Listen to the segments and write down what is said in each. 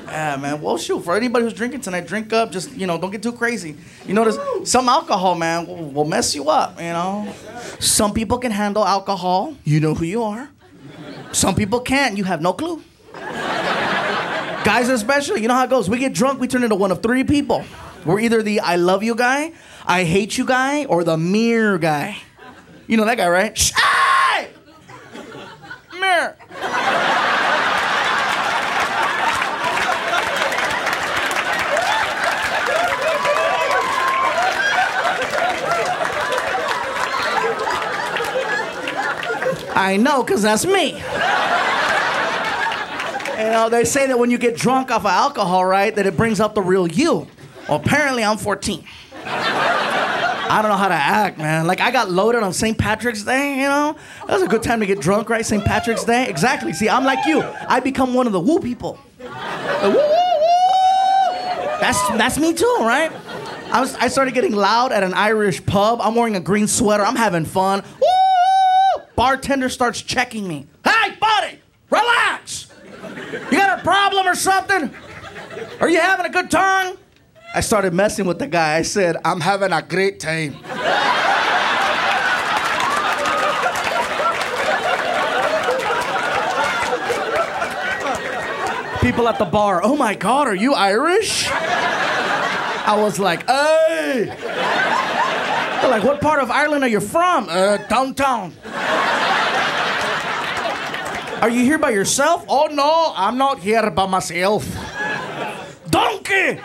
Yeah, man. Well, shoot, for anybody who's drinking tonight, drink up. Just, don't get too crazy. You know, there's some alcohol, man, will mess you up, Some people can handle alcohol. You know who you are. Some people can't. You have no clue. Guys especially, you know how it goes. We get drunk, we turn into one of three people. We're either the I love you guy, I hate you guy, or the mirror guy. You know that guy, right? Hey! Mirror. I know, because that's me. They say that when you get drunk off of alcohol, right, that it brings out the real you. Well, apparently I'm 14. I don't know how to act, man. Like, I got loaded on St. Patrick's Day, That was a good time to get drunk, right? St. Patrick's Day. Exactly. See, I'm like you. I become one of the woo people. The woo, woo, woo. That's me too, right? I started getting loud at an Irish pub. I'm wearing a green sweater. I'm having fun. Woo! Bartender starts checking me. Hey, buddy, relax. You got a problem or something? Are you having a good time? I started messing with the guy. I said, I'm having a great time. People at the bar, oh my God, are you Irish? I was like, hey. They're like, what part of Ireland are you from? Downtown. Are you here by yourself? Oh no, I'm not here by myself. Donkey!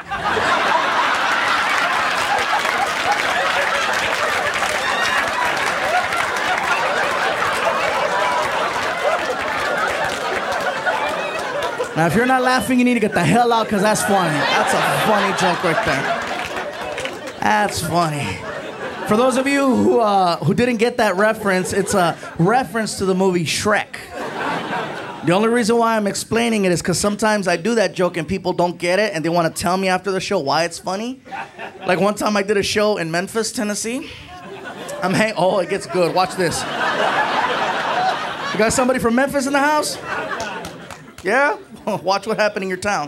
Now, if you're not laughing, you need to get the hell out, because that's funny. That's a funny joke right there. That's funny. For those of you who didn't get that reference, it's a reference to the movie Shrek. The only reason why I'm explaining it is because sometimes I do that joke and people don't get it and they want to tell me after the show why it's funny. Like one time I did a show in Memphis, Tennessee. Oh, it gets good. Watch this. You got somebody from Memphis in the house? Yeah? Watch what happened in your town.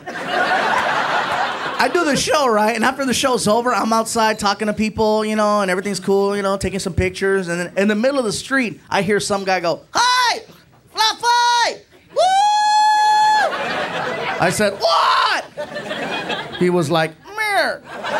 I do the show, right? And after the show's over, I'm outside talking to people, and everything's cool, taking some pictures. And then in the middle of the street, I hear some guy go, "Hi! Fluffy! Woo!" I said, "What?" He was like, "Mirror."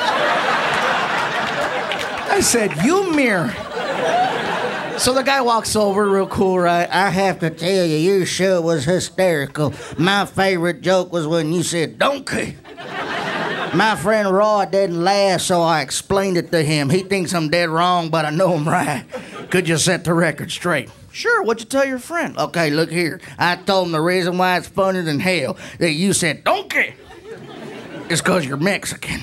I said, "You mirror." So the guy walks over real cool, right? "I have to tell you, your show was hysterical. My favorite joke was when you said, 'donkey.' My friend Roy didn't laugh, so I explained it to him. He thinks I'm dead wrong, but I know I'm right. Could you set the record straight?" "Sure, what'd you tell your friend?" "Okay, look here. I told him the reason why it's funnier than hell that you said 'donkey' is because you're Mexican."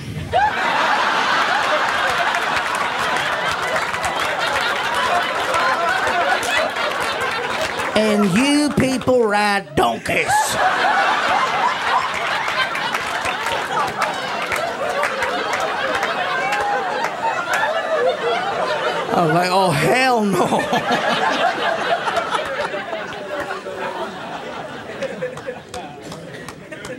"And you people ride donkeys." I was like, oh, hell no.